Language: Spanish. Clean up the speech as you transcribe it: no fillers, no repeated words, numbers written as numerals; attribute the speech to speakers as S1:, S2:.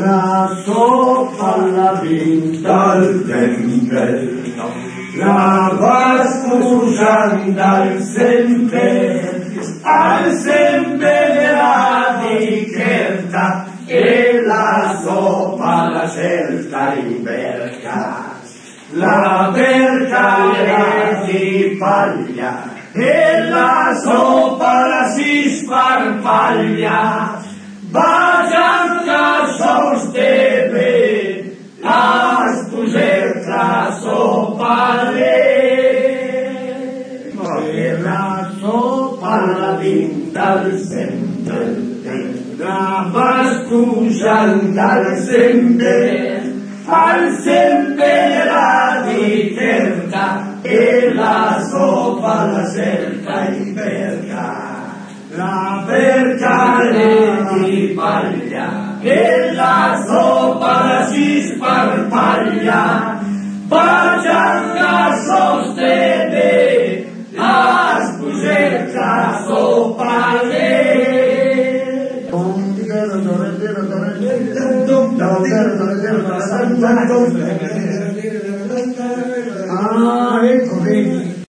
S1: la sopa alla vinta al temple, la vas usando al sempre della ricerca, e la sopa la cerca in verca. La verca si paglia e la sopa la si sparpaglia. Vayan sosteve las tuzer la sopa e la sopa la vinta al sempre, la vas usando al sempre la ricerca, e la sopa la cerca in verca. La verca le si paglia e la sopa la si sparpaglia. Vayan a sostenere las tuzer la sopa le.